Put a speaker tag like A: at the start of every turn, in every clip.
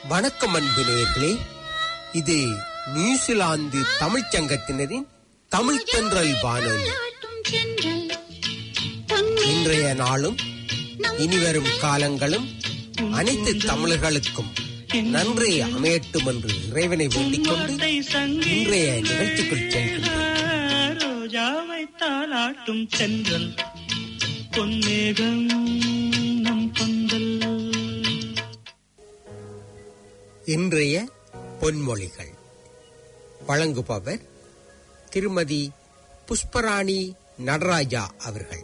A: வணக்கம் அன்பு நேயர்களே, இது நியூசிலாந்து தமிழ்ச் சங்கத்தினரின் தமிழ் தென்றல் வானொலி. இன்றைய நாளும் இனிவரும் காலங்களும் அனைத்து தமிழர்களுக்கும் நன்றி அமையட்டும் என்று இறைவனை வேண்டிக் கொண்டு இன்றைய நிகழ்ச்சிக்குள் செல்கின்றோம்.
B: ரோஜாவை தாலாட்டும் சென்றல் பொன்னேகம் நம் பந்தல்.
A: இன்றைய பொன்மொழிகள் வழங்குபவர் திருமதி புஷ்பராணி நடராஜா அவர்கள்.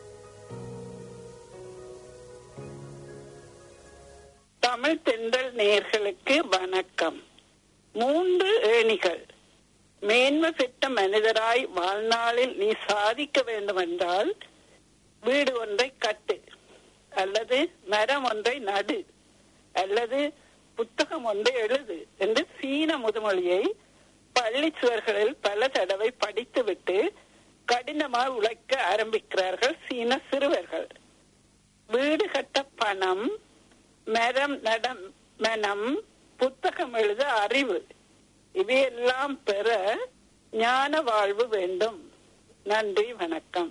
C: தமிழ் தென்றல் நேயர்களுக்கு வணக்கம். 3 ஏணிகள். மேன்மை பெற்ற மனிதராய் வாழ்நாளில் நீ சாதிக்க வேண்டுமென்றால் வீடு ஒன்றை கட்டு, அல்லது மரம் ஒன்றை நடு, அல்லது புத்தகம் ஒன்றை எழுது என்று சீன முதுமொழியை பள்ளி சுவர்களில் பல தடவை படித்துவிட்டு கடினமாக உழைக்க ஆரம்பிக்கிறார்கள் சீன சிறுவர்கள். வீடு கட்ட பணம், மரம் நட மனம், புத்தகம் எழுத அறிவு, இவையெல்லாம் பெற ஞான வாழ்வு வேண்டும். நன்றி, வணக்கம்.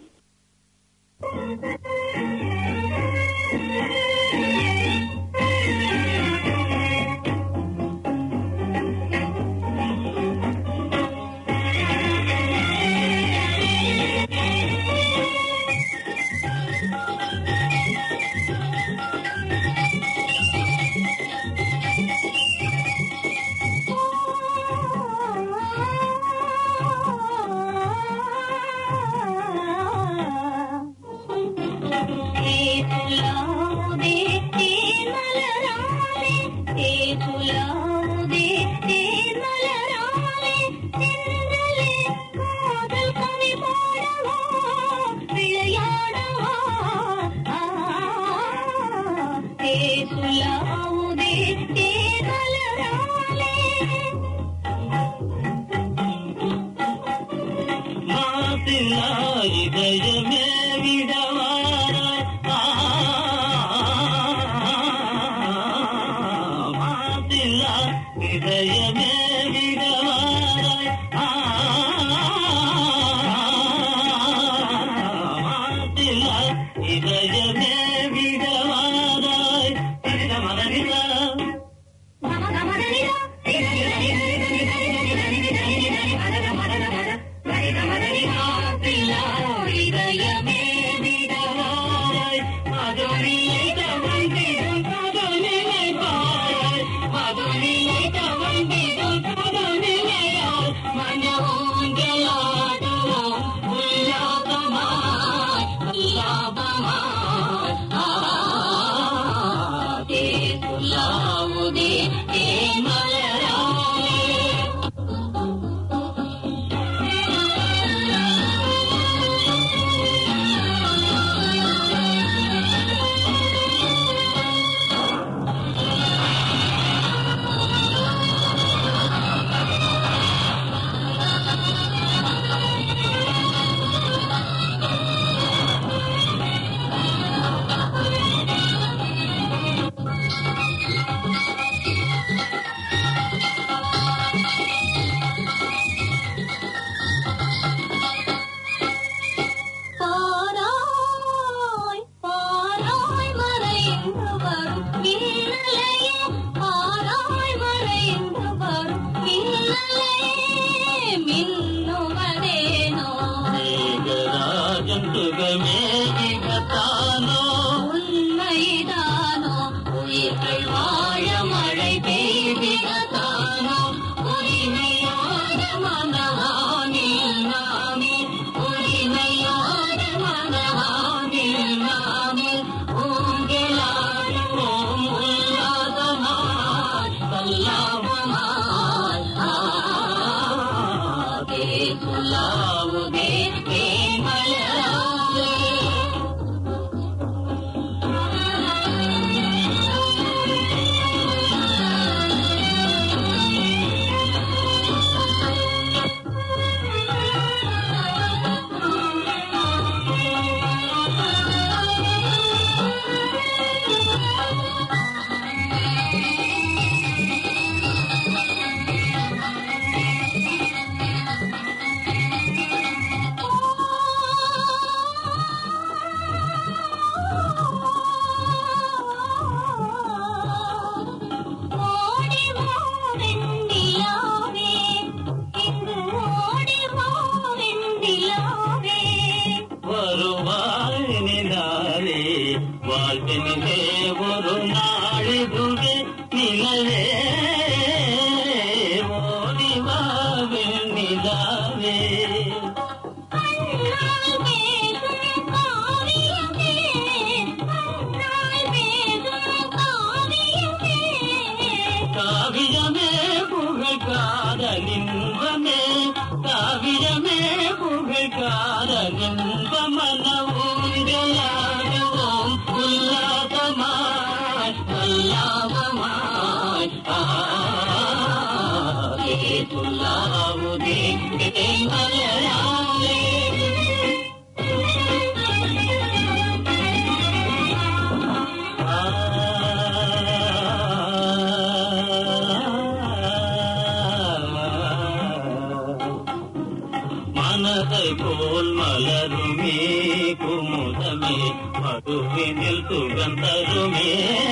D: மனதை போல் மலருமே குமுதமே மதுவினில் சுகந்தருமே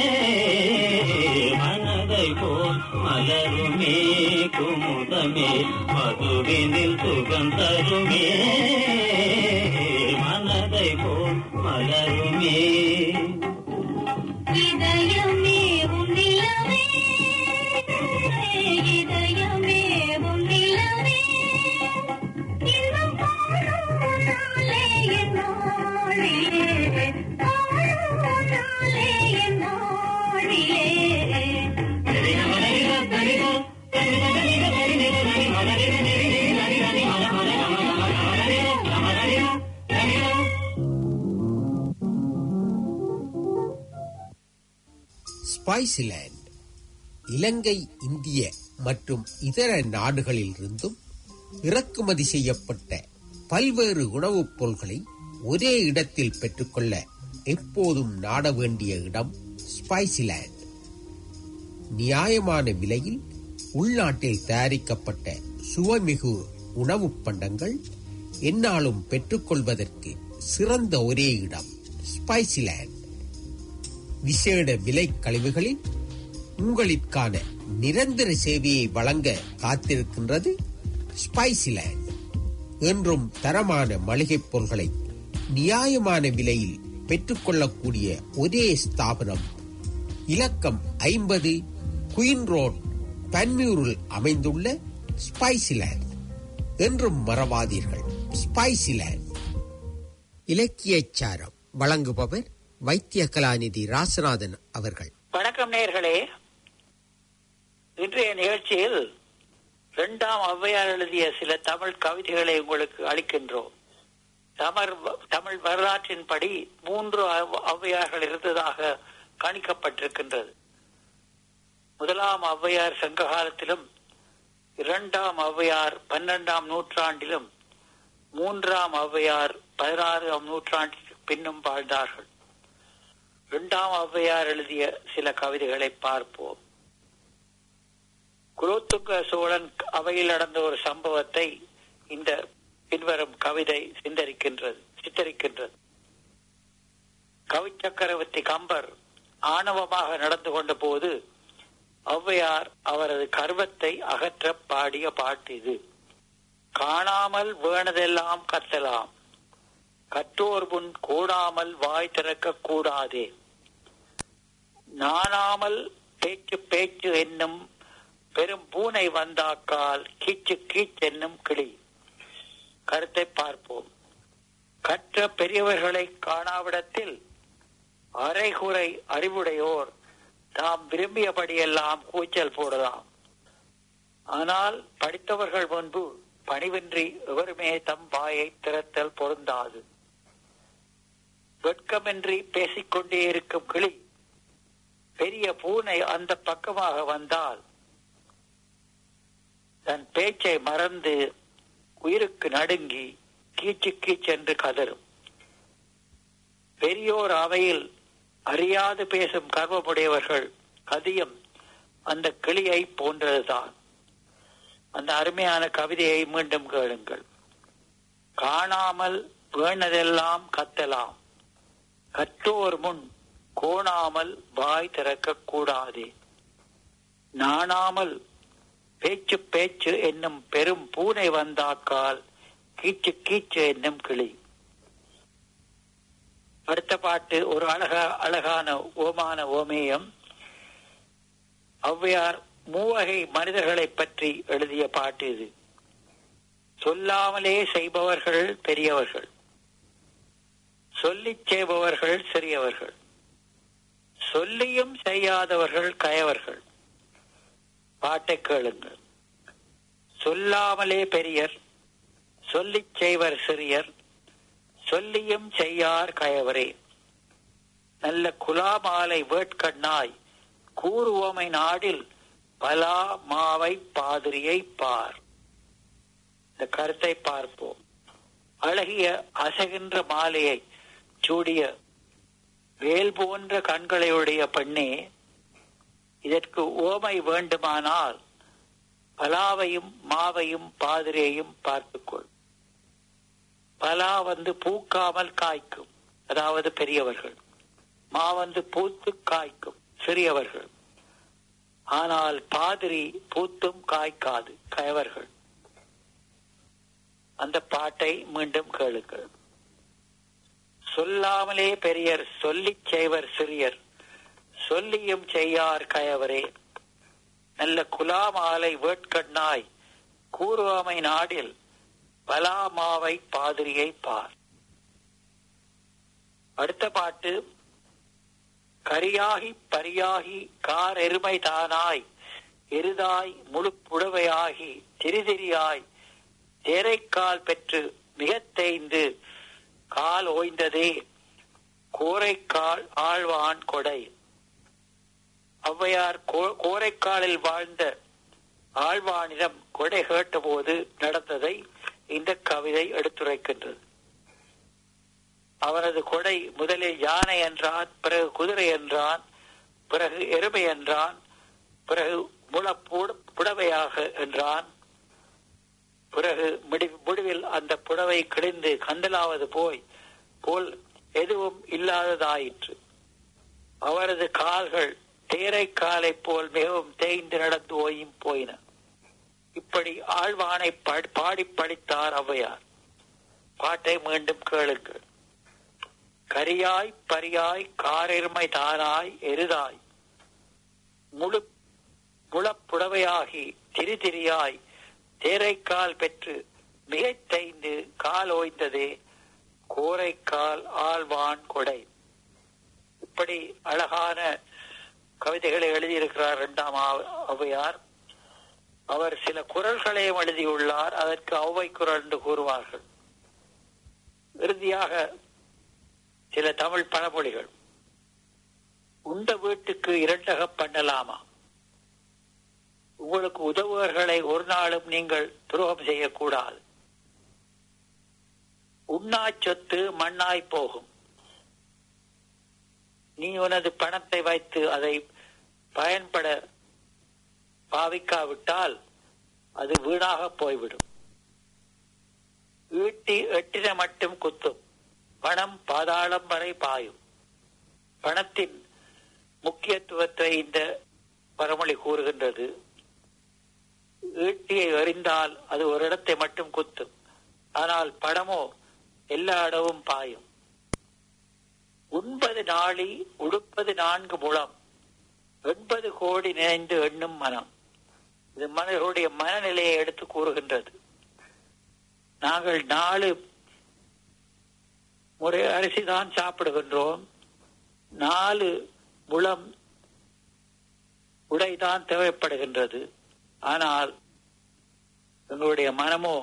D: மனதை போல் மலருமே குமுதமே மதுவினில் சுகந்தருமே மனதை போல் மலருமே
E: இதயமே உன்னிலவே இதயமே உன்னிலவே இன்னும் நாளே என்னோடிலே நாளே என்னோடிலே
A: ஸ்பைசிலேண்ட் இலங்கை, இந்திய மற்றும் இதர நாடுகளிலிருந்தும் இறக்குமதி செய்யப்பட்ட பல்வேறு உணவுப் பொருட்களை ஒரே இடத்தில் பெற்றுக்கொள்ள எப்போதும் நாட வேண்டிய இடம் ஸ்பைசிலேண்ட். நியாயமான விலையில் உள்நாட்டில் தயாரிக்கப்பட்ட சுவைமிகு உணவுப் பண்டங்கள் எந்நாளும் பெற்றுக்கொள்வதற்கு சிறந்த ஒரே இடம் ஸ்பைசிலேண்ட். விசேட விலை கழிவுகளில் உங்களுக்கான நிரந்தர சேவையை வழங்க காத்திருக்கின்றது ஸ்பைசிலேண்ட். என்றும் தரமான மளிகைப் பொருட்களை நியாயமான விலையில் பெற்றுக்கொள்ளக்கூடிய ஒரே ஸ்தாபனம் இலக்கம் 50 குயின் ரோட், பன்மியூரில் அமைந்துள்ள ஸ்பைசிலேண்ட். என்றும் மறவாதீர்கள், ஸ்பைசிலேண்ட். இலக்கியச் சாரம் வழங்குபவர் வைத்திய கலாநிதி ராசநாதன் அவர்கள்.
C: வணக்கம் நேயர்களே. இன்றைய நிகழ்ச்சியில் 2ஆம் ஔவையார் எழுதிய சில தமிழ் கவிதைகளை உங்களுக்கு அளிக்கின்றோம். தமிழ் வரலாற்றின்படி 3 ஔவையார்கள் இருந்ததாக கணிக்கப்பட்டிருக்கின்றது. 1ஆம் ஔவையார் சங்க காலத்திலும், 2ஆம் ஔவையார் 12ஆம் நூற்றாண்டிலும், 3ஆம் ஔவையார் 16ஆம் நூற்றாண்டிற்கு பின்னும் வாழ்ந்தார்கள். 2ஆம் ஔவையார் எழுதிய சில கவிதைகளை பார்ப்போம். குலோத்துங்க சோழன் அவையில் நடந்த ஒரு சம்பவத்தை இந்த பின்வரும் கவிதை சித்தரிக்கின்றது. கவி சக்கரவர்த்தி கம்பர் ஆணவமாக நடந்து கொண்ட போது ஔவையார் அவரது கர்வத்தை அகற்ற பாடிய பாட்டு இது. காணாமல் வேணதெல்லாம் கத்தலாம், கற்றோர் முன் கூடாமல் வாய் திறக்க கூடாதே, நாணாமல் பேச்சு பேச்சு என்னும் பெரும் பூனை வந்தாக்கால் கீச்சு கீச் என்னும் கிளி. கருத்தை பார்ப்போம். கற்ற பெரியவர்களை காணாவிடத்தில் அரைகுறை அறிவுடையோர் தாம் விரும்பியபடியெல்லாம் கூச்சல் போடலாம். ஆனால் படித்தவர்கள் முன்பு பணிவின்றி எவருமே தம் வாயை திறத்தல் பொருந்தாது. வெட்கமின்றி பேசிக்கொண்டே இருக்கும் கிளி பெரிய பூனை அந்த பக்கமாக வந்தால் தன் பேச்சை மறந்து உயிருக்கு நடுங்கி கீச்சு கீச்சென்று கதறும். பெரியோர் அவையில் அறியாது பேசும் கர்வமுடையவர்கள் கதியம் அந்த கிளியை போன்றதுதான். அந்த அருமையான கவிதையை மீண்டும் கேளுங்கள். காணாமல் வேணதெல்லாம் கத்தலாம், கற்றோர் முன் கோணாமல் வாய் திறக்க கூடாதே, நாணாமல் பேச்சு பேச்சு என்னும் பெரும் பூனை வந்தாக்கால் கீச்சு கீச்சு என்னும் கிளி. அடுத்த பாட்டு ஒரு அழகான ஓமான ஓமேயம். ஔவையார் 3 வகை மனிதர்களை பற்றி எழுதிய பாட்டு இது. சொல்லாமலே செய்பவர்கள் பெரியவர்கள், சொல்லிச் செய்பவர்கள் சிறியவர்கள், சொல்லியும் செய்யாதவர்கள் கயவர்கள். பாட்டை கேளுங்கள். சொல்லாமலே பெரியர், சொல்லிச் செய்வர் சிறியர், சொல்லியும் செய்யார் கயவரே. நல்ல குலாமாலை வேட்கண்ணாய் கூறுவோமை நாடில் பலா மாவை பாதிரியை பார். இந்த கருத்தை பார்ப்போம். அழகிய அசைகின்ற மாலையை சூடிய வேல் போன்ற கண்களையுடைய பெண்ணே, இதற்கு ஓமை வேண்டுமானால் பலாவையும் மாவையும் பாதிரியையும் பார்த்துக்கொள். பலா பூக்காமல் காய்க்கும், அதாவது பெரியவர்கள். மா பூத்து காய்க்கும், சிறியவர்கள். ஆனால் பாதிரி பூத்தும் காய்க்காது, கயவர்கள். அந்த பாட்டை மீண்டும் கேளுங்கள். சொல்லாமலே பெரியர், சொல்லிச் செய்வர் சிறியர், சொல்லியும் செய்யார் கயவரே. நல்ல குலாமாலை வேட்கண்ணாய் கூறுவாமை நாடில் பலாமாவை பாதிரியை பார். அடுத்த பாட்டு. கரியாகி பரியாகி கார் எருமை தானாய் எருதாய் முழு புடவையாகி திரிதிரியாய் தேரைக்கால் பெற்று மிகத் தேய்ந்து கால் ஓய்ந்ததே கோரைக்கால் ஆழ்வான் கொடை. ஔவையார் கோரைக்காலில் வாழ்ந்த ஆழ்வானிடம் கொடை கேட்ட போது நடந்ததை இந்த கவிதை எடுத்துரைக்கின்றது. அவனது கொடை முதலில் யானை என்றான், பிறகு குதிரை என்றான், பிறகு எருமை என்றான், பிறகு புடவையாக என்றான். பிறகு முடிவில் அந்த புடவை கிழிந்து கந்தலாவது போல் எதுவும் இல்லாததாயிற்று. அவரது கால்கள் தேரை காலை போல் மிகவும் தேய்ந்து நடந்து ஓயும் போயின. இப்படி ஆழ்வானை பாடி படித்தார் ஔவையார். பாட்டை மீண்டும் கேளுங்கள். கரியாய் பரியாய் காரெருமை தானாய் எருதாய் முளப்புடவையாகி திரிதிரியாய் தேரைக்கால் பெற்று மிகத் தேய்ந்து கால் ஓய்ந்ததே கோரைக்கால் ஆழ்வான் கொடை. இப்படி அழகான கவிதைகளை எழுதியிருக்கிறார் இரண்டாம் ஔவையார். அவர் சில குறள்களையும் எழுதியுள்ளார். அதற்கு ஔவை குறள் என்று கூறுவார்கள். இறுதியாக சில தமிழ் பழமொழிகள். உண்ட வீட்டுக்கு இரண்டக பண்ணலாமா? உங்களுக்கு உதவுவர்களை ஒரு நாளும் நீங்கள் துரோகம் செய்யக்கூடாது. உண்ணாச் சொத்து மண்ணாய் போகும். நீ உனது பணத்தை வைத்து அதை பயன்பட பாவிக்காவிட்டால் அது வீணாக போய்விடும். ஈட்டி எட்டின மட்டும் குத்தும், பணம் பாதாளம் வரை பாயும். பணத்தின் முக்கியத்துவத்தை இந்த பழமொழி கூறுகின்றது. ஈட்டியை எறிந்தால் அது ஒரு இடத்தை மட்டும் குத்தும், ஆனால் பணமோ எல்லா இடமும் பாயும். உண்பது நாளி உடுப்பது 4 முழம், 80 கோடி நினைந்து எண்ணும் மனம். இது மனிதர்களுடைய மனநிலையை எடுத்து கூறுகின்றது. நாங்கள் 4 முறை அரிசிதான் சாப்பிடுகின்றோம், 4 முழம் உடைதான் தேவைப்படுகின்றது. ஆனால் எங்களுடைய மனமோ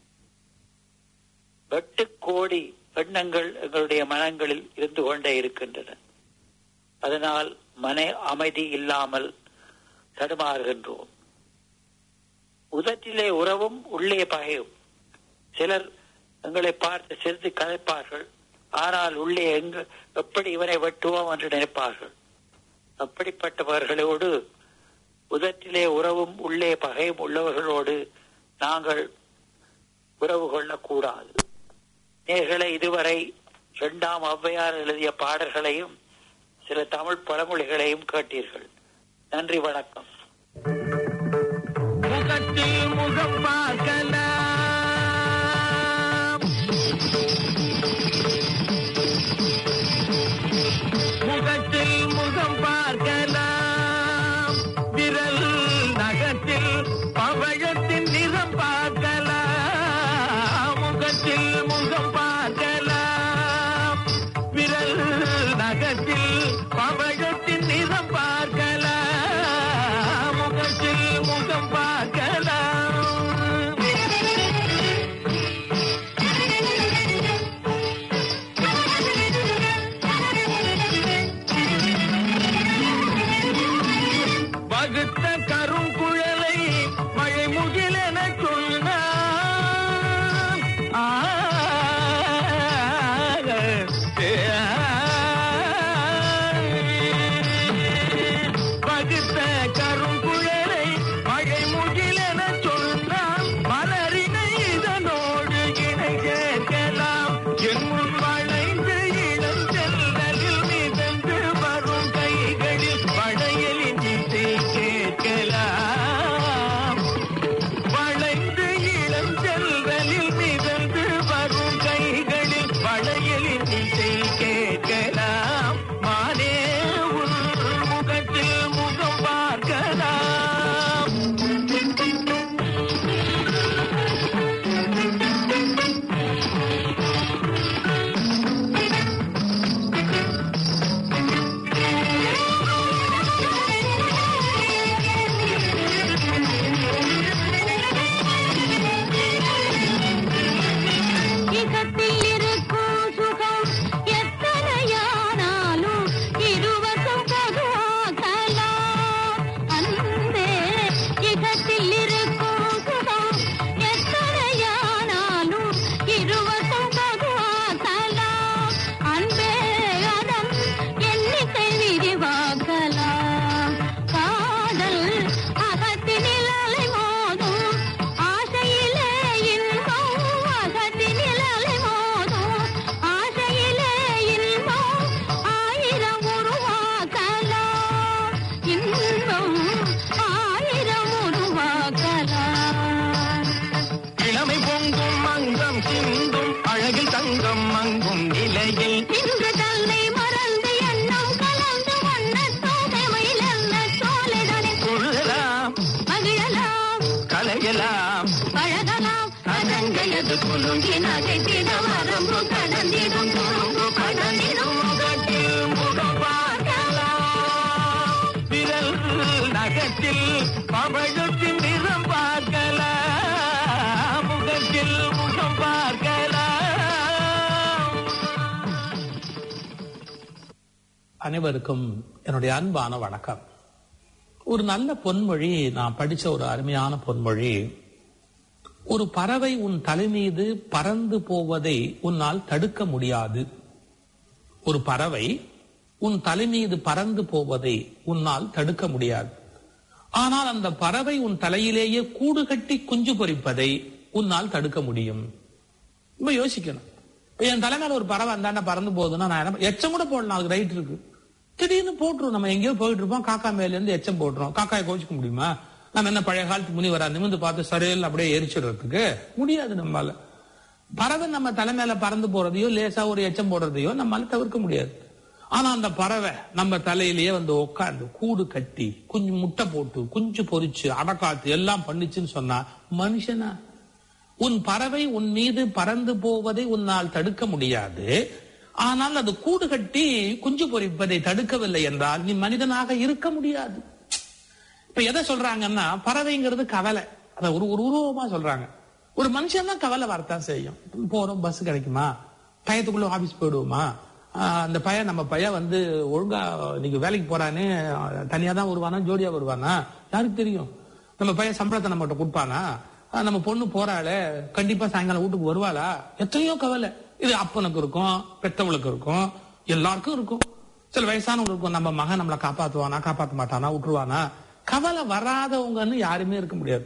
C: 8 கோடி எண்ணங்கள் எங்களுடைய மனங்களில் இருந்து கொண்டே இருக்கின்றன. அதனால் மன அமைதி இல்லாமல் தடுமாறுகின்றோம். உதட்டிலே உறவும் உள்ளே பகையும். சிலர் எங்களை பார்த்து சிறிது கதைப்பார்கள், ஆனால் உள்ளே எப்படி இவனை வெட்டுவோம் என்று நினைப்பார்கள். அப்படிப்பட்டவர்களோடு, உதட்டிலே உறவும் உள்ளே பகையும் உள்ளவர்களோடு நாங்கள் உறவு கொள்ளக்கூடாது. நேர்களை இதுவரை இரண்டாம் ஔவையார் எழுதிய பாடல்களையும் சில தமிழ் பழமொழிகளையும் கேட்டீர்கள். நன்றி, வணக்கம்.
B: முகத்தில் முகம் பார்க்கலாம், முகத்தில் முகம் பார்க்கலாம், விரல் நகத்தில் பவழத்தின் நிறம் பார்க்கலாம். முகத்தில் முகம் பார்க்கலாம், விரல் நகத்தில் பவழத்தின் நிறம் பார்க்கலாம். முகத்தில் முகம் பார்க்கலாம். வகுத்த கருங்குழலை மழை முகிலென சொன்னான். வகுத்த கருங்குழலை மழை முகிலென சொன்னான். மலரினை இதனோடு இணை சேர்க்கலாம். எல்லாம்
E: பழகலாம் அதங்கையது குலுங்கி நகைத்திட வரம்பு கடந்திடும் குறும்பு கடந்திடும்
B: முகத்தில் முகம் பார்க்கலாம், விரல் நகத்தில் பவழத்தின் நிறம் பார்க்கலாம், முகத்தில் முகம் பார்க்கலாம்.
F: அனைவருக்கும் என்னுடைய அன்பான வணக்கம். ஒரு நல்ல பொன்மொழி, நான் படிச்ச ஒரு அருமையான பொன்மொழி. ஒரு பறவை உன் தலை மீது பறந்து போவதை உன்னால் தடுக்க முடியாது. ஒரு பறவை உன் தலை மீது பறந்து போவதை உன்னால் தடுக்க முடியாது. ஆனால் அந்த பறவை உன் தலையிலேயே கூடு கட்டி குஞ்சு பொரிப்பதை உன்னால் தடுக்க முடியும். ரொம்ப யோசிக்கணும். என் தலைமையில ஒரு பறவை அந்தாண்ட பறந்து போகுதுன்னா நான் என்ன எச்சம் கூட போடலாம், அதுக்கு ரைட் இருக்கு. திடீர்னு போட்டுரும். நம்ம எங்கேயோ போயிட்டு இருப்போம், காக்கா மேல இருந்து எச்சம் போட்டுரும். காக்காயை கோச்சிக்க முடியுமா? நம்ம என்ன பழைய காலத்து முனிவரா நிமிந்து பார்த்து சரியில் அப்படியே எரிச்சிடுறதுக்கு முடியாது. நம்மளால பறவை நம்ம தலைமையில பறந்து போறதையோ லேசா ஒரு எச்சம் போடுறதையோ நம்மளால தவிர்க்க முடியாது. ஆனா அந்த பறவை நம்ம தலையிலேயே வந்து உட்காந்து கூடு கட்டி குஞ்சு முட்டை போட்டு குஞ்சு பொரிச்சு அடக்காத்து எல்லாம் பண்ணிச்சுன்னு சொன்னா மனுஷனா? உன் பறவை உன் மீது பறந்து போவதை உன்னால் தடுக்க முடியாது. ஆனால் அது கூடு கட்டி குஞ்சு பொரிப்பதை தடுக்கவில்லை என்றால் நீ மனிதனாக இருக்க முடியாது. இப்ப எதை சொல்றாங்கன்னா, பறவைங்கிறது கவலை. அத ஒரு உருவமா சொல்றாங்க. ஒரு மனுஷன் தான் கவலை வரத்தான் செய்யும். போறோம், பஸ் கிடைக்குமா, பையத்துக்குள்ள ஆபீஸ் போயிடுவோமா, அந்த பையன் நம்ம பையன் வந்து ஒழுங்கா இன்னைக்கு வேலைக்கு போறான்னு தனியா தான் வருவானா ஜோடியா வருவானா யாருக்கு தெரியும்? நம்ம பையன் சம்பளத்தை நம்ம கிட்ட கொடுப்பானா, நம்ம பொண்ணு போறாளே கண்டிப்பா சாயங்காலம் வீட்டுக்கு வருவாளா, எத்தனையோ கவலை. இது அப்பனுக்கு இருக்கும், பெற்றவளுக்கு இருக்கும், எல்லாருக்கும் இருக்கும். சில வயசானவங்க இருக்கும், நம்ம மகன் நம்மளை காப்பாத்துவானா காப்பாற்ற மாட்டானா விட்டுருவானா. கவலை வராதவங்கன்னு யாருமே இருக்க முடியாது.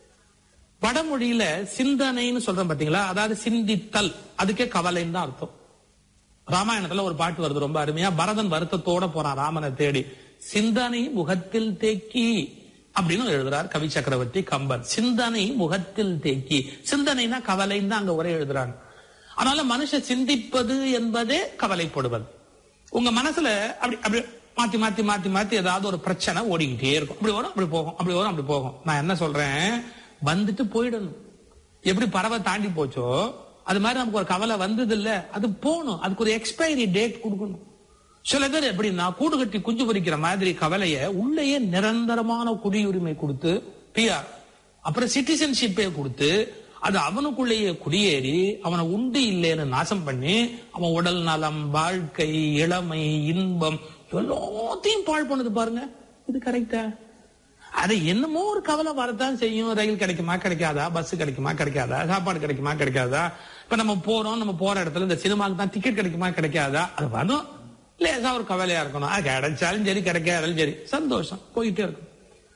F: வடமொழியில சிந்தனைன்னு சொல்றோம் பாத்தீங்களா, அதாவது சிந்தித்தல், அதுக்கே கவலைன்னு தான் அர்த்தம். ராமாயணத்துல ஒரு பாட்டு வருது ரொம்ப அருமையா. பரதன் வருத்தத்தோட போறான் ராமனை தேடி. சிந்தனை முகத்தில் தேக்கி அப்படின்னு எழுதுறார் கவி சக்கரவர்த்தி கம்பன். சிந்தனை முகத்தில் தேக்கி, சிந்தனைனா கவலைன்னு தான் அங்க ஒரே எழுதுறாங்க. அதனால மனுஷன் சிந்திப்பது என்பதே கவலைப்படுவது. உங்க மனசுல அப்படி அப்படி மாத்தி மாத்தி மாத்தி மாத்தி ஏதாவது ஒரு பிரச்சனை ஓடிக்கிட்டே இருக்கும். அப்படி வரும் அப்படி போகும், அப்படி வரும் அப்படி போகும். நான் என்ன சொல்றேன், வந்துட்டு போயிடணும். எப்படி பறவை தாண்டி போச்சோ அது மாதிரி நமக்கு ஒரு கவலை வந்தது இல்ல, அது போகணும். அதுக்கு ஒரு எக்ஸ்பைரி டேட் கொடுக்கணும். சில பேர் எப்படின்னா கூடு கட்டி குஞ்சு பொரிக்கிற மாதிரி கவலைய உள்ளேயே நிரந்தரமான குடியுரிமை கொடுத்து பிஆர் அப்புறம் சிட்டிசன்ஷிப்பே கொடுத்து அது அவனுக்குள்ளேயே குடியேறி அவனை உண்டு இல்லைன்னு நாசம் பண்ணி அவன் உடல் நலம், வாழ்க்கை, இளமை, இன்பம் எல்லாத்தையும் பாழ் பண்ணுது பாருங்க. இது கரெக்டா? அது என்னமோ ஒரு கவலை வரத்தான் செய்யும். ரயில் கிடைக்குமா கிடைக்காதா, பஸ் கிடைக்குமா கிடைக்காதா, சாப்பாடு கிடைக்குமா கிடைக்காதா. இப்ப நம்ம போறோம், நம்ம போற இடத்துல இந்த சினிமாவுக்கு தான் டிக்கெட் கிடைக்குமா கிடைக்காதா, அது வரும். லேசா ஒரு கவலையா இருக்கணும். கிடைச்சாலும் சரி கிடைக்காதாலும் சரி சந்தோஷம் போயிட்டே இருக்கும்.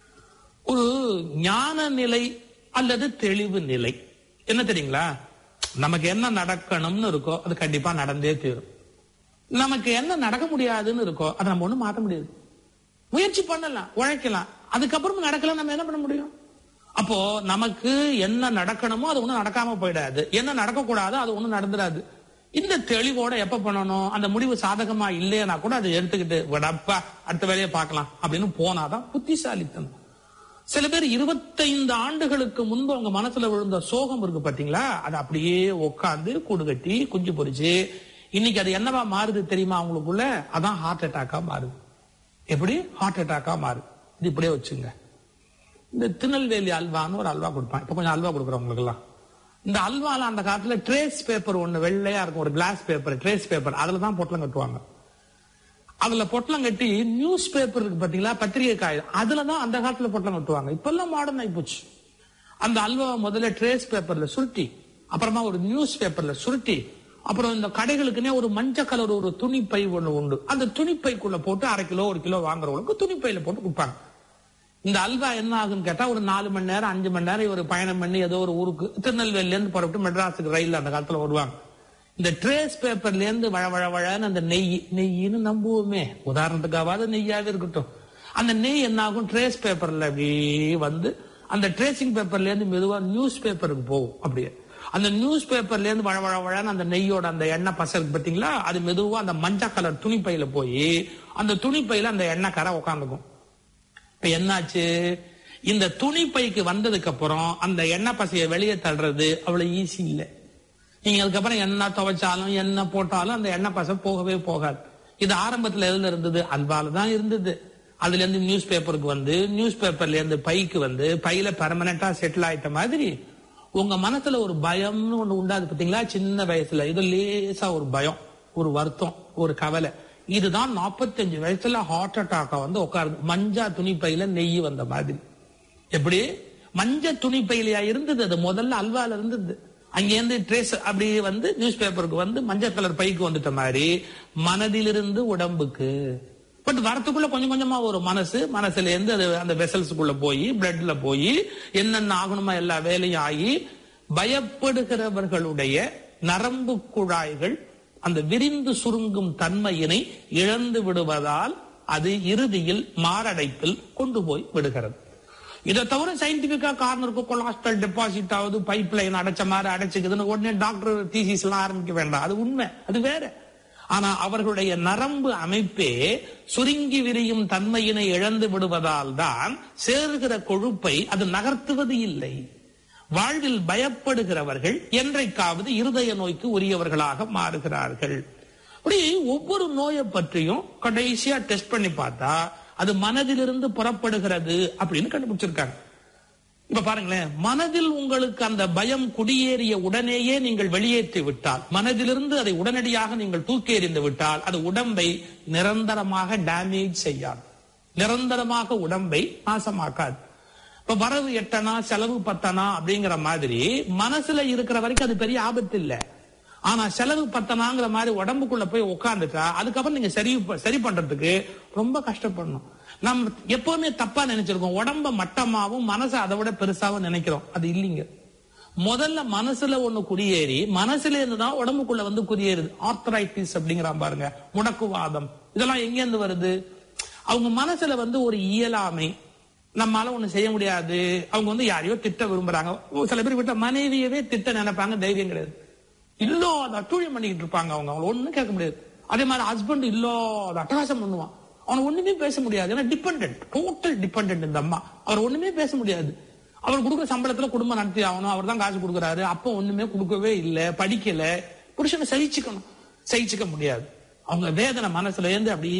F: ஒரு ஞான நிலை அல்லது தெளிவு நிலை என்ன தெரியுங்களா? நமக்கு என்ன நடக்கணும்னு இருக்கோ அது கண்டிப்பா நடந்தே தீரும். நமக்கு என்ன நடக்க முடியாதுன்னு இருக்கோ அதை நம்ம ஒண்ணும் மாற்ற முடியாது. முயற்சி பண்ணலாம், உழைக்கலாம், அதுக்கப்புறம் நடக்கலாம். நம்ம என்ன பண்ண முடியும்? அப்போ நமக்கு என்ன நடக்கணுமோ அது ஒண்ணும் நடக்காம போயிடாது, என்ன நடக்க கூடாதோ அது ஒண்ணும் நடந்துடாது. இந்த தெளிவோட எப்ப பண்ணணும், அந்த முடிவு சாதகமா இல்லையா கூட அதை எடுத்துக்கிட்டு விடப்பா அடுத்த வேலையை பார்க்கலாம் அப்படின்னு போனாதான் புத்திசாலித்தனம். சில பேர் 25 ஆண்டுகளுக்கு முன்பு அவங்க மனசுல விழுந்த சோகம் இருக்கு பாத்தீங்களா, அது அப்படியே உட்காந்து கூடு கட்டி குஞ்சு பொரிச்சு இன்னைக்கு அது என்னவா மாறுது தெரியுமா அவங்களுக்குள்ள? அதான் ஹார்ட் அட்டாக்கா மாறுது. எப்படி ஹார்ட் அட்டாக்கா மாறுது? இது இப்படியே வச்சுங்க. இந்த திருநெல்வேலி அல்வான்னு ஒரு அல்வா கொடுப்பான். இப்ப கொஞ்சம் அல்வா கொடுக்குறவங்களுக்கு எல்லாம் இந்த அல்வால அந்த காலத்துல ட்ரேஸ் பேப்பர் ஒண்ணு வெள்ளையா இருக்கும், ஒரு கிளாஸ் பேப்பர், ட்ரேஸ் பேப்பர், அதுலதான் பொட்டலம் கட்டுவாங்க. அதுல பொட்டலம் கட்டி நியூஸ் பேப்பர் இருக்கு பாத்தீங்களா, பத்திரிகை காகிதம், அதுலதான் அந்த காலத்துல பொட்டலம் கட்டுவாங்க. இப்ப எல்லாம் மாடர்ன் ஆகி போச்சு. அந்த அல்வா முதல்ல ட்ரேஸ் பேப்பர்ல சுருட்டி, அப்புறமா ஒரு நியூஸ் பேப்பர்ல சுருட்டி, அப்புறம் இந்த கடைகளுக்குன்னே ஒரு மஞ்சள் கலர் ஒரு துணிப்பை ஒண்ணு உண்டு, அந்த துணிப்பைக்குள்ள போட்டு 1/2 கிலோ 1 கிலோ வாங்குறவங்களுக்கு துணிப்பையில போட்டு கொடுப்பாங்க. இந்த அல்வா என்ன ஆகுன்னு கேட்டா ஒரு 4 மணி நேரம் 5 மணி நேரம் ஒரு பயணம் பண்ணி ஏதோ ஒரு ஊருக்கு திருநெல்வேலில இருந்து புறப்பட்டு மெட்ராஸுக்கு ரயில் அந்த காலத்துல வருவாங்க. இந்த ட்ரேஸ் பேப்பர்ல இருந்து வழவழன்னு அந்த நெய்ன்னு நம்புவோமே, உதாரணத்துக்காவது நெய்யாவே இருக்கட்டும், அந்த நெய் என்ன ஆகும், ட்ரேஸ் பேப்பர்ல அப்படியே வந்து அந்த ட்ரேசிங் பேப்பர்ல இருந்து மெதுவா நியூஸ் பேப்பருக்கு போகும். அப்படியே அந்த நியூஸ் பேப்பர்ல இருந்து வழவழன்னு அந்த நெய்யோட அந்த எண்ணெய் பசை இருக்கு பாத்தீங்களா, அது மெதுவா அந்த மஞ்சள் கலர் துணிப்பையில போய் அந்த துணிப்பையில அந்த எண்ணெய் கரை உட்காந்துக்கும். இப்ப என்னாச்சு, இந்த துணி பைக்கு வந்ததுக்கு அப்புறம் அந்த எண்ணெய் பசையை வெளியே தள்ளுறது அவ்வளவு ஈஸி இல்லை. நீங்க அதுக்கப்புறம் என்ன துவைச்சாலும் என்ன போட்டாலும் அந்த எண்ணெய் பசை போகவே போகாது. இது ஆரம்பத்துல எதுல இருந்தது? அல்வால தான் இருந்தது. அதுல இருந்து நியூஸ் பேப்பருக்கு வந்து, நியூஸ் பேப்பர்ல இருந்து பைக்கு வந்து, பையில பெர்மனண்டா செட்டில் ஆயிட்ட மாதிரி உங்க மனசுல ஒரு பயம்னு ஒண்ணு உண்டாது பாத்தீங்களா? சின்ன வயசுல இது லேசா ஒரு பயம், ஒரு வருத்தம், ஒரு கவலை. இதுதான் 45 வயசுல ஹார்ட் அட்டாக்கா வந்து உட்காருது. மஞ்சா துணி பையில நெய் வந்த மாதிரி. எப்படி மஞ்ச துணி பையிலையா இருந்தது? அது முதல்ல அல்வால இருந்தது. அங்கேருந்து ட்ரேஸ் அப்படி வந்து நியூஸ் பேப்பருக்கு வந்து மஞ்சள் கலர் பைக்கு வந்துட்ட மாதிரி மனதிலிருந்து உடம்புக்கு. பட் வரத்துக்குள்ள கொஞ்சம் கொஞ்சமா ஒரு மனசுல இருந்து அது அந்த வெசல்ஸுக்குள்ள போய் பிளட்ல போய் என்னென்ன ஆகணுமா எல்லா வேலையும் ஆகி பயப்படுகிறவர்களுடைய நரம்பு குழாய்கள் அந்த விரிந்து சுருங்கும் தன்மையினை இழந்து விடுவதால் அது இறுதியில் மாரடைப்பில் கொண்டு போய் விடுகிறது. இதை தவிர சயின்டிபிக்கா காரணம் இருக்கும். கொலஸ்ட்ரால் டெபாசிட் ஆகுது, பைப் லைன் அடைச்ச மாதிரி அடைச்சுக்குதுன்னு உடனே டாக்டர் தீசிஸ் எல்லாம் ஆரம்பிக்க வேண்டாம். அது உண்மை, அது வேற. ஆனா அவர்களுடைய நரம்பு அமைப்பே சுருங்கி விரியும் தன்மையினை இழந்து விடுவதால் தான் சேர்கிற கொழுப்பை அது நகர்த்துவது இல்லை. வாழ்வில் பயப்படுகிறவர்கள் என்றைக்காவது இருதய நோய்க்கு உரியவர்களாக மாறுகிறார்கள். அப்படி ஒவ்வொரு நோயை பற்றியும் கடைசியா டெஸ்ட் பண்ணி பார்த்தா அது மனதிலிருந்து புறப்படுகிறது அப்படின்னு கண்டுபிடிச்சிருக்காங்க. இப்ப பாருங்களேன், மனதில் உங்களுக்கு அந்த பயம் குடியேறிய உடனேயே நீங்கள் வெளியேற்றி விட்டால், மனதிலிருந்து அதை உடனடியாக நீங்கள் தூக்கி எறிந்து விட்டால் அது உடம்பை நிரந்தரமாக டேமேஜ் செய்யாது, நிரந்தரமாக உடம்பை நாசமாக்காது. இப்ப வரவு 8 செலவு 10 அப்படிங்கிற மாதிரி மனசுல இருக்கிற வரைக்கும் அது பெரிய ஆபத்து இல்லை. ஆனா செலவு 10 மாதிரி உடம்புக்குள்ள போய் உட்கார்ந்துட்டா அதுக்கப்புறம் நீங்க சரி பண்றதுக்கு ரொம்ப கஷ்டப்படணும். நம்ம எப்பவுமே தப்பா நினைச்சிருக்கோம், உடம்ப மட்டமாவும் மனசை அதை விட பெருசாவும் நினைக்கிறோம். அது இல்லைங்க. முதல்ல மனசுல ஒண்ணு குடியேறி மனசுல இருந்துதான் உடம்புக்குள்ள வந்து குடியேறுது. ஆர்த்தரைட்டிஸ் அப்படிங்கிற பாருங்க, முடக்குவாதம், இதெல்லாம் எங்க இருந்து வருது? அவங்க மனசுல வந்து ஒரு இயலாமை, நம்மளால ஒண்ணு செய்ய முடியாது. அவங்க வந்து யாரையோ திட்ட விரும்புறாங்க. சில பேர் விட்ட மனைவியவே திட்ட நினைப்பாங்க, தைரியம் கிடையாது. இல்லாத அட்டூழியம் பண்ணிக்கிட்டு இருப்பாங்க. அவங்க ஒண்ணும் கேட்க முடியாது. அதே மாதிரி ஹஸ்பண்ட் இல்லாத அட்டகாசம் பண்ணுவான். அவனை ஒண்ணுமே பேச முடியாது. ஏன்னா டிபெண்டன்ட், டோட்டல் டிபெண்டன்ட் இந்த அம்மா. அவர் ஒண்ணுமே பேச முடியாது. அவர் கொடுக்குற சம்பளத்துல குடும்பம் நடத்தி ஆகணும். அவர் தான் காசு கொடுக்குறாரு. அப்ப ஒண்ணுமே கொடுக்கவே இல்லை, படிக்கல. புருஷனை சகிச்சுக்க முடியாது. அவங்க வேதனை மனசுல இருந்து அப்படியே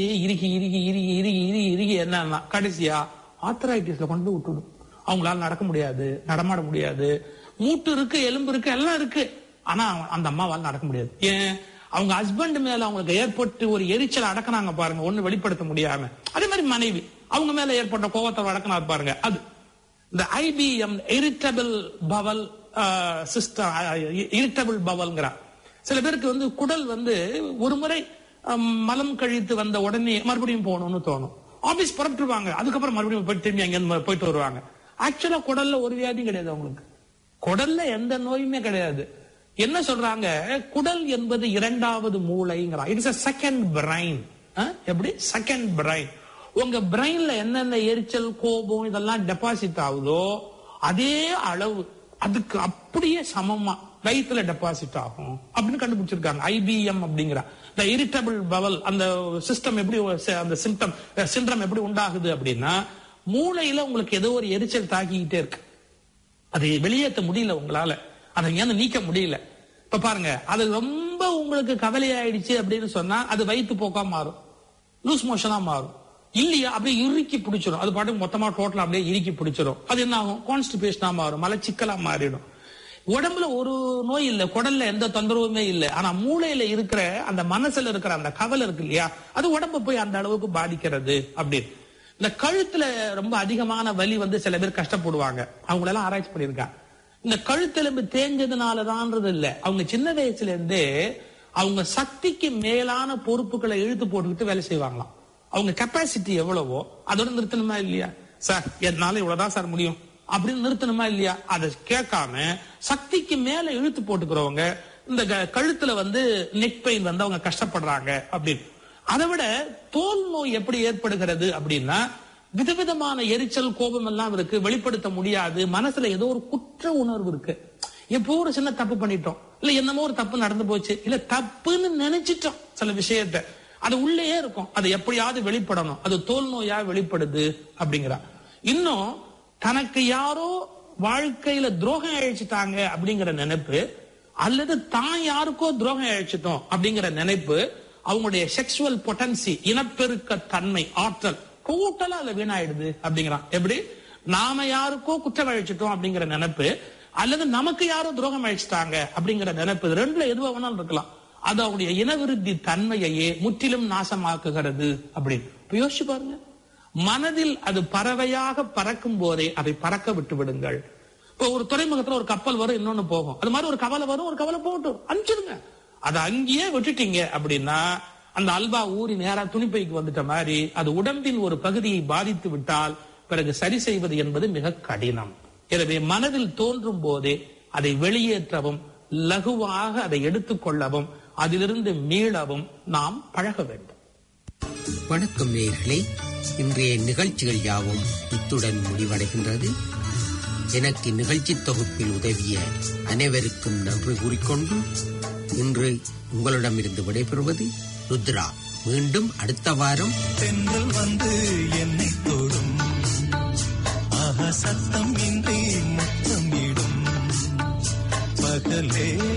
F: இறுகி என்னன்னா கடைசியா ஆர்த்தரைட்டிஸ்ல கொண்டு விட்டுடும். அவங்களால நடக்க முடியாது, நடமாட முடியாது. மூட்டு இருக்கு, எலும்பு இருக்கு, எல்லாம் இருக்கு. ஆனா அந்த அம்மாவால் நடக்க முடியாது. ஏன்? அவங்க ஹஸ்பண்ட் மேல அவங்களுக்கு ஏற்பட்டு ஒரு எரிச்சல் அடக்கினாங்க பாருங்க, ஒண்ணு வெளிப்படுத்த முடியாம. அதே மாதிரி மனைவி அவங்க மேல ஏற்பட்ட கோபத்தை அடக்கினா பாருங்க. அது இந்த IBM irritable bowel system, irritable பவல்ங்கிற. சில பேருக்கு வந்து குடல் வந்து ஒரு முறை மலம் கழித்து வந்த உடனே மறுபடியும் போகணும்னு தோணும். ஆபீஸ் புறப்பட்டுருவாங்க, அதுக்கப்புறம் மறுபடியும் போயிட்டு திரும்பி அங்க போயிட்டு வருவாங்க. ஆக்சுவலா குடல்ல ஒரு வியாதியும் கிடையாது அவங்களுக்கு. குடல்ல எந்த நோயுமே கிடையாது. என்ன சொல்றாங்க? குடல் என்பது 2வது மூளைங்கிறான். It's a second brain. எப்படி? Second brain. உங்க பிரைன்ல என்னென்ன எரிச்சல், கோபம் இதெல்லாம் டெபாசிட் ஆகுதோ அதே அளவு அதுக்கு அப்படியே சமமா வயிற்றுல டெபாசிட் ஆகும் அப்படின்னு கண்டுபிடிச்சிருக்காங்க. IBM அப்படிங்கிற இந்த இரிட்டபிள் பவல் அந்த சிஸ்டம் எப்படி, அந்த சிண்ட்ரம் எப்படி உண்டாகுது அப்படின்னா, மூளையில உங்களுக்கு ஏதோ ஒரு எரிச்சல் தாக்கிக்கிட்டே இருக்கு. அதை வெளியேற்ற முடியல உங்களால, அதை ஏன் நீக்க முடியல. இப்ப பாருங்க, அது ரொம்ப உங்களுக்கு கவலையாயிடுச்சு அப்படின்னு சொன்னா அது வயிற்று போக்கா மாறும், லூஸ் மோஷனா மாறும். இல்லையா அப்படியே இறுக்கி பிடிச்சிடும். அது பாட்டு மொத்தமா டோட்டலா அப்படியே இறுக்கி பிடிச்சிடும். அது என்ன ஆகும்? கான்ஸ்டிபேஷனா மாறும், மலச்சிக்கலா மாறிடும். உடம்புல ஒரு நோய் இல்லை, குடல்ல எந்த தொந்தரவுமே இல்லை. ஆனா மூளையில இருக்கிற அந்த மனசுல இருக்கிற அந்த கவலை இருக்கு இல்லையா, அது உடம்பு போய் அந்த அளவுக்கு பாதிக்கிறது. அப்படின்னு இந்த கழுத்துல ரொம்ப அதிகமான வலி வந்து சில பேர் கஷ்டப்படுவாங்க. அவங்களெல்லாம் ஆராய்ச்சி பண்ணியிருக்காங்க. இந்த கழுத்தெலும்பு தேஞ்சதுனாலதான்றது இல்ல, அவங்க சின்ன வயசுல இருந்தே அவங்க சக்திக்கு மேலான பொறுப்புகளை இழுத்து போட்டுக்கிட்டு வேலை செய்வாங்களாம். அவங்க கெப்பாசிட்டி எவ்வளவோ அதோட நிறுத்தணுமா இல்லையா? சார் என்னால இவ்வளவுதான் சார் முடியும் அப்படின்னு நிறுத்தணுமா இல்லையா? அதை கேட்காம சக்திக்கு மேல இழுத்து போட்டுக்கிறவங்க இந்த கழுத்துல வந்து நெக் பெயின் வந்து அவங்க கஷ்டப்படுறாங்க அப்படின்னு. அதை விட தோல் நோய் எப்படி ஏற்படுகிறது அப்படின்னா, விதவிதமான எரிச்சல், கோபம் எல்லாம் இருக்கு, வெளிப்படுத்த முடியாது. மனசுல ஏதோ ஒரு குற்ற உணர்வு இருக்கு. எப்போ ஒரு சின்ன தப்பு பண்ணிட்டோம், இல்ல என்னமோ ஒரு தப்பு நடந்து போச்சு, இல்ல தப்புன்னு நினைச்சிட்டோம் சில விஷயத்த, அது உள்ளே இருக்கும். அது எப்படியாவது வெளிப்படணும். அது தோல் நோயா வெளிப்படுது அப்படிங்கிறா. இன்னும் தனக்கு யாரோ வாழ்க்கையில துரோகம் அழிச்சிட்டாங்க அப்படிங்கிற நினைப்பு, அல்லது தான் யாருக்கோ துரோகம் அழிச்சிட்டோம் அப்படிங்கிற நினைப்பு, அவங்களுடைய செக்சுவல் பொட்டன்சி, இனப்பெருக்க தன்மை, ஆற்றல் டோட்டலா அதுல வீணாயிடுது அப்படிங்கிறான். எப்படி? நாம யாருக்கோ குற்றம் அழிச்சிட்டோம் அப்படிங்கிற நினைப்பு, அல்லது நமக்கு யாரோ துரோகம் அழிச்சிட்டாங்க அப்படிங்கிற நினைப்பு, ரெண்டுல எதுவா வேணாலும் இருக்கலாம். அது அவங்களுடைய இனவிருத்தி தன்மையையே முற்றிலும் நாசமாக்குகிறது அப்படின்னு யோசிச்சு பாருங்க. மனதில் அது பறவையாக பறக்கும் போதே அதை பறக்க விட்டு விடுங்கள். இப்போ ஒரு துறைமுகத்துல ஒரு கப்பல் வரும், இன்னொன்னு போகும். அது மாதிரி ஒரு கவலை வரும், ஒரு கவலை போகட்டும், அனுப்பிச்சிருங்க. அதை அங்கேயே விட்டுட்டீங்க அப்படின்னா அந்த அல்வா ஊறி நேரா துணிப்பைக்கு வந்துட்ட மாதிரி அது உடம்பின் ஒரு பகுதியை பாதித்து விட்டால் பிறகு சரி செய்வது என்பது மிக கடினம். எனவே மனதில் தோன்றும் போதே அதை வெளியேற்றவும், லகுவாக அதை எடுத்துக்கொள்ளவும், அதிலிருந்து மீளவும் நாம் பழக வேண்டும்.
A: வணக்கம் நேயர்களே, இன்றைய நிகழ்ச்சிகள் யாவும் இத்துடன் முடிவடைகின்றது. எனக்கு நிகழ்ச்சி தொகுப்பில் உதவிய அனைவருக்கும் நன்றி கூறிக்கொண்டு இன்று உங்களிடமிருந்து விடைபெறுவது ருத்ரா. மீண்டும் அடுத்த வாரம்
G: தென்றல் வந்து என்னை தொடும், சத்தம் இன்றி முத்தமிடும், பகலே